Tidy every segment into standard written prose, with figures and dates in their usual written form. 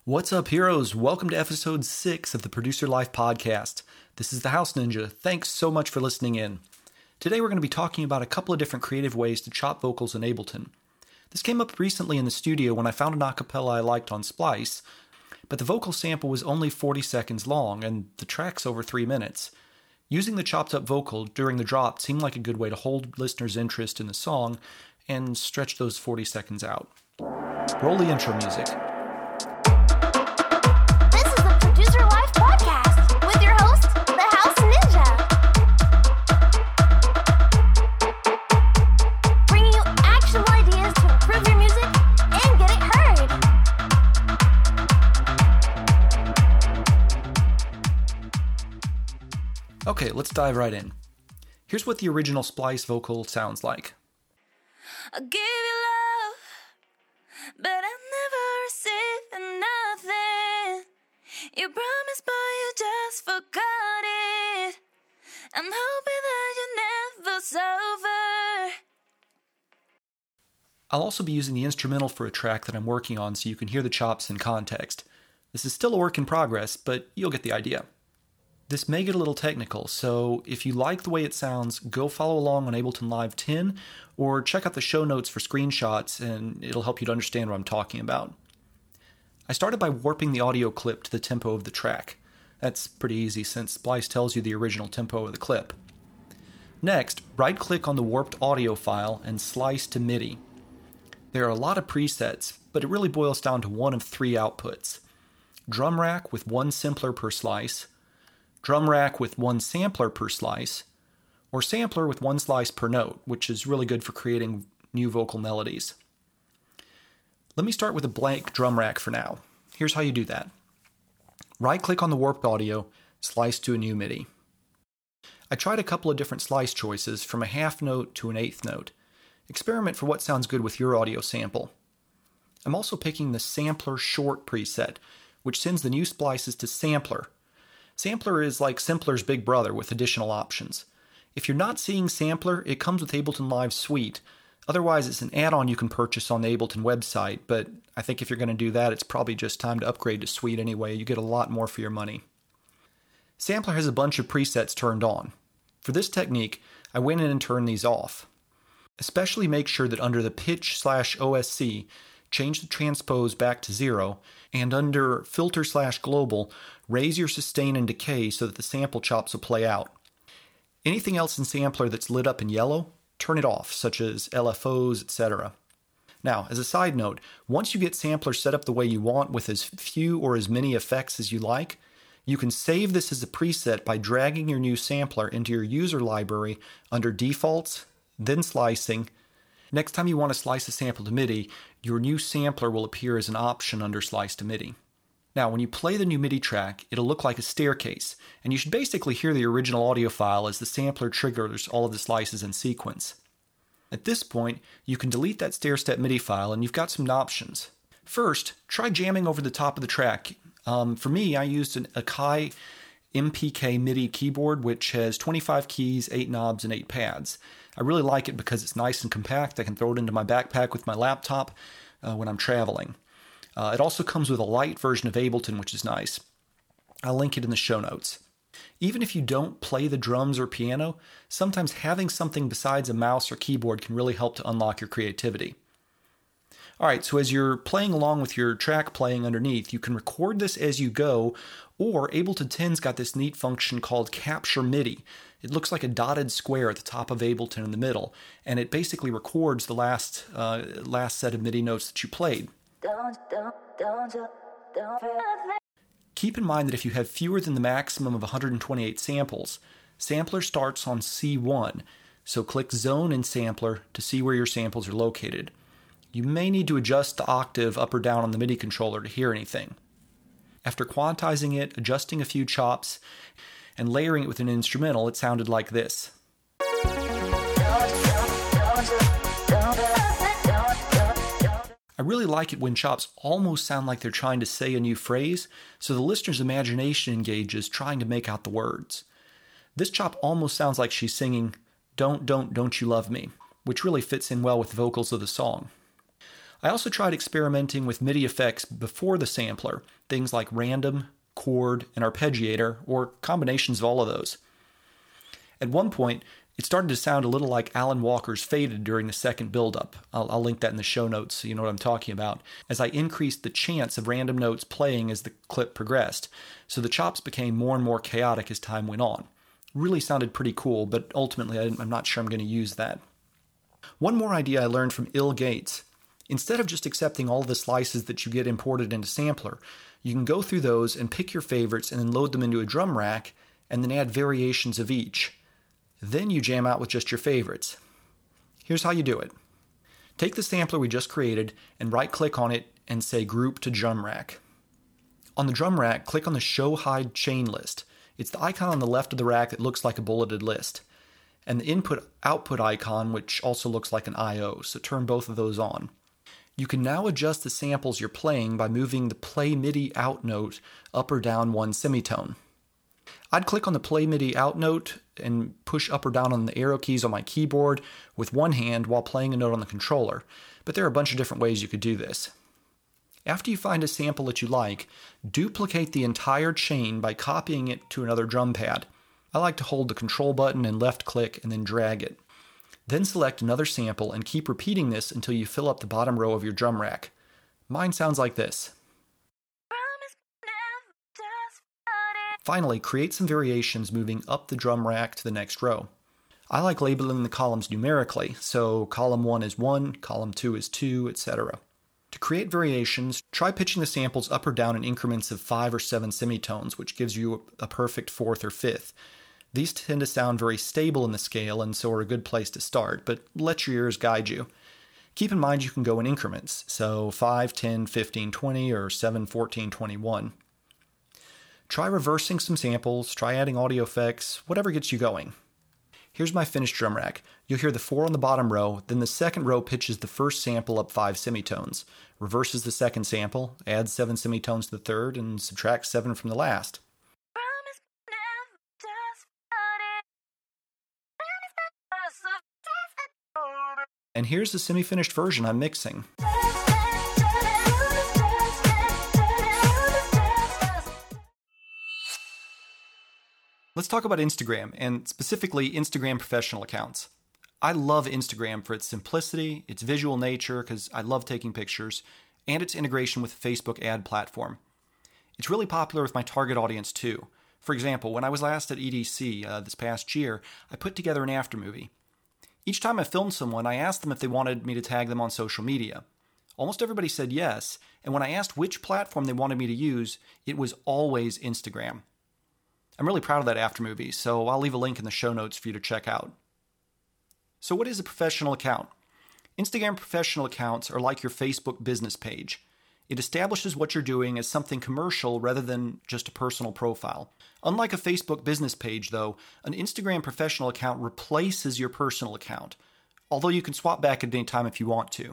What's up, heroes? Welcome to episode 6 of the Producer Life podcast. This is the House Ninja. Thanks so much for listening in. Today we're going to be talking about a couple of different creative ways to chop vocals in Ableton. This came up recently in the studio when I found an acapella I liked on Splice, but the vocal sample was only 40 seconds long and the track's over 3 minutes. Using the chopped up vocal during the drop seemed like a good way to hold listeners' interest in the song and stretch those 40 seconds out. Roll the intro music. This is the Producer Life podcast with your host, the House Ninja. Bringing you actionable ideas to improve your music and get it heard. Okay, let's dive right in. Here's what the original Splice vocal sounds like. I'll give you love, but I never received nothing. You promised, but you just forgot it. I'm hoping that you never sober. I'll also be using the instrumental for a track that I'm working on so you can hear the chops in context. This is still a work in progress, but you'll get the idea. This may get a little technical, so if you like the way it sounds, go follow along on Ableton Live 10, or check out the show notes for screenshots, and it'll help you to understand what I'm talking about. I started by warping the audio clip to the tempo of the track. That's pretty easy since Splice tells you the original tempo of the clip. Next, right-click on the warped audio file and slice to MIDI. There are a lot of presets, but it really boils down to one of 3 outputs. Drum rack with 1 simpler per slice, drum rack with 1 sampler per slice, or sampler with 1 slice per note, which is really good for creating new vocal melodies. Let me start with a blank drum rack for now. Here's how you do that. Right-click on the warped audio, slice to a new MIDI. I tried a couple of different slice choices from a half note to an eighth note. Experiment for what sounds good with your audio sample. I'm also picking the sampler short preset, which sends the new splices to sampler. Sampler is like Simpler's big brother with additional options. If you're not seeing Sampler, it comes with Ableton Live Suite. Otherwise, it's an add-on you can purchase on the Ableton website, but I think if you're going to do that, it's probably just time to upgrade to Suite anyway. You get a lot more for your money. Sampler has a bunch of presets turned on. For this technique, I went in and turned these off. Especially make sure that under the pitch/OSC, change the transpose back to 0, and under filter/global, raise your sustain and decay so that the sample chops will play out. Anything else in Sampler that's lit up in yellow, turn it off, such as LFOs, etc. Now, as a side note, once you get Sampler set up the way you want with as few or as many effects as you like, you can save this as a preset by dragging your new sampler into your user library under Defaults, then Slicing. Next time you want to slice a sample to MIDI, your new sampler will appear as an option under Slice to MIDI. Now, when you play the new MIDI track, it'll look like a staircase, and you should basically hear the original audio file as the sampler triggers all of the slices in sequence. At this point, you can delete that stair-step MIDI file, and you've got some options. First, try jamming over the top of the track. For me, I used an Akai MPK MIDI keyboard, which has 25 keys, 8 knobs, and 8 pads. I really like it because it's nice and compact. I can throw it into my backpack with my laptop when I'm traveling. It also comes with a light version of Ableton, which is nice. I'll link it in the show notes. Even if you don't play the drums or piano, sometimes having something besides a mouse or keyboard can really help to unlock your creativity. Alright, so as you're playing along with your track playing underneath, you can record this as you go, or Ableton 10's got this neat function called Capture MIDI. It looks like a dotted square at the top of Ableton in the middle, and it basically records the last set of MIDI notes that you played. Keep in mind that if you have fewer than the maximum of 128 samples, Sampler starts on C1, so click Zone in Sampler to see where your samples are located. You may need to adjust the octave up or down on the MIDI controller to hear anything. After quantizing it, adjusting a few chops, and layering it with an instrumental, it sounded like this. I really like it when chops almost sound like they're trying to say a new phrase, so the listener's imagination engages trying to make out the words. This chop almost sounds like she's singing, Don't you love me, which really fits in well with the vocals of the song. I also tried experimenting with MIDI effects before the sampler, things like random, chord, and arpeggiator, or combinations of all of those. At one point, it started to sound a little like Alan Walker's Faded during the second build-up. I'll link that in the show notes so you know what I'm talking about, as I increased the chance of random notes playing as the clip progressed, so the chops became more and more chaotic as time went on. Really sounded pretty cool, but ultimately I'm not sure I'm going to use that. One more idea I learned from Il Gates. Instead of just accepting all the slices that you get imported into Sampler, you can go through those and pick your favorites and then load them into a drum rack and then add variations of each. Then you jam out with just your favorites. Here's how you do it. Take the sampler we just created and right-click on it and say Group to Drum Rack. On the drum rack, click on the Show Hide Chain List. It's the icon on the left of the rack that looks like a bulleted list. And the Input-Output icon, which also looks like an I/O, so turn both of those on. You can now adjust the samples you're playing by moving the Play MIDI Out note up or down one semitone. I'd click on the Play MIDI Out note and push up or down on the arrow keys on my keyboard with one hand while playing a note on the controller, but there are a bunch of different ways you could do this. After you find a sample that you like, duplicate the entire chain by copying it to another drum pad. I like to hold the control button and left click and then drag it. Then select another sample and keep repeating this until you fill up the bottom row of your drum rack. Mine sounds like this. Finally, create some variations moving up the drum rack to the next row. I like labeling the columns numerically, so column 1 is 1, column 2 is 2, etc. To create variations, try pitching the samples up or down in increments of 5 or 7 semitones, which gives you a perfect 4th or 5th. These tend to sound very stable in the scale and so are a good place to start, but let your ears guide you. Keep in mind you can go in increments, so 5, 10, 15, 20, or 7, 14, 21. Try reversing some samples, try adding audio effects, whatever gets you going. Here's my finished drum rack. You'll hear the 4 on the bottom row, then the second row pitches the first sample up 5 semitones, reverses the second sample, adds 7 semitones to the third, and subtracts 7 from the last. And here's the semi-finished version I'm mixing. Let's talk about Instagram, and specifically Instagram professional accounts. I love Instagram for its simplicity, its visual nature, because I love taking pictures, and its integration with the Facebook ad platform. It's really popular with my target audience too. For example, when I was last at EDC this past year, I put together an aftermovie. Each time I filmed someone, I asked them if they wanted me to tag them on social media. Almost everybody said yes, and when I asked which platform they wanted me to use, it was always Instagram. I'm really proud of that aftermovie, so I'll leave a link in the show notes for you to check out. So what is a professional account? Instagram professional accounts are like your Facebook business page. It establishes what you're doing as something commercial rather than just a personal profile. Unlike a Facebook business page, though, an Instagram professional account replaces your personal account, although you can swap back at any time if you want to.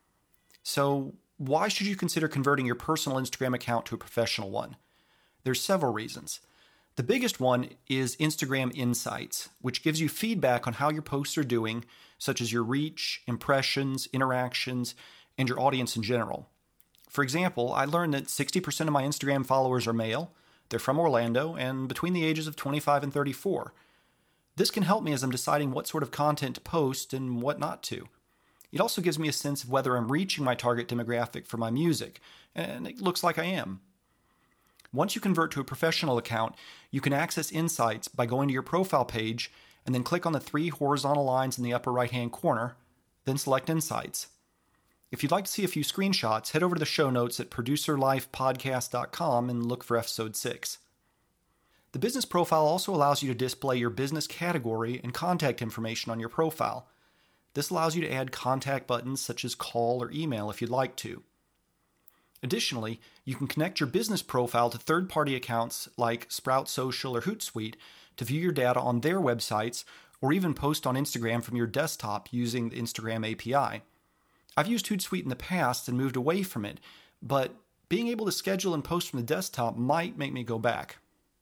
So why should you consider converting your personal Instagram account to a professional one? There's several reasons. The biggest one is Instagram Insights, which gives you feedback on how your posts are doing, such as your reach, impressions, interactions, and your audience in general. For example, I learned that 60% of my Instagram followers are male, they're from Orlando, and between the ages of 25 and 34. This can help me as I'm deciding what sort of content to post and what not to. It also gives me a sense of whether I'm reaching my target demographic for my music, and it looks like I am. Once you convert to a professional account, you can access Insights by going to your profile page and then click on the 3 horizontal lines in the upper right-hand corner, then select Insights. If you'd like to see a few screenshots, head over to the show notes at producerlifepodcast.com and look for episode 6. The business profile also allows you to display your business category and contact information on your profile. This allows you to add contact buttons such as call or email if you'd like to. Additionally, you can connect your business profile to third-party accounts like Sprout Social or Hootsuite to view your data on their websites or even post on Instagram from your desktop using the Instagram API. I've used Hootsuite in the past and moved away from it, but being able to schedule and post from the desktop might make me go back.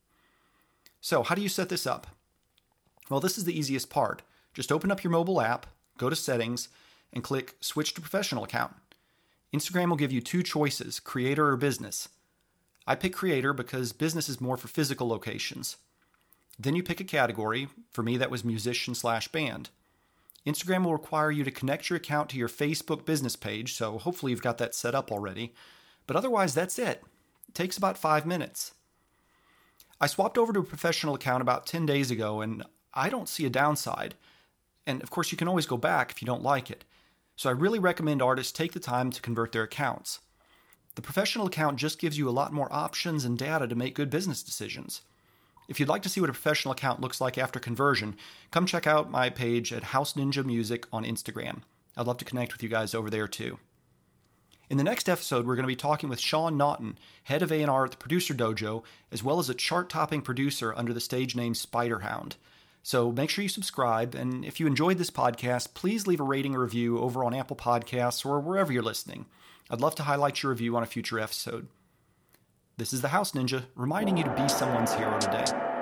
So, how do you set this up? Well, this is the easiest part. Just open up your mobile app, go to Settings, and click Switch to Professional Account. Instagram will give you two choices, creator or business. I pick creator because business is more for physical locations. Then you pick a category. For me, that was musician/band. Instagram will require you to connect your account to your Facebook business page, so hopefully you've got that set up already. But otherwise, that's it. It takes about 5 minutes. I swapped over to a professional account about 10 days ago, and I don't see a downside. And of course, you can always go back if you don't like it. So I really recommend artists take the time to convert their accounts. The professional account just gives you a lot more options and data to make good business decisions. If you'd like to see what a professional account looks like after conversion, come check out my page at House Ninja Music on Instagram. I'd love to connect with you guys over there too. In the next episode, we're going to be talking with Sean Naughton, head of A&R at the Producer Dojo, as well as a chart-topping producer under the stage name Spiderhound. So make sure you subscribe, and if you enjoyed this podcast, please leave a rating or review over on Apple Podcasts or wherever you're listening. I'd love to highlight your review on a future episode. This is the House Ninja, reminding you to be someone's hero today.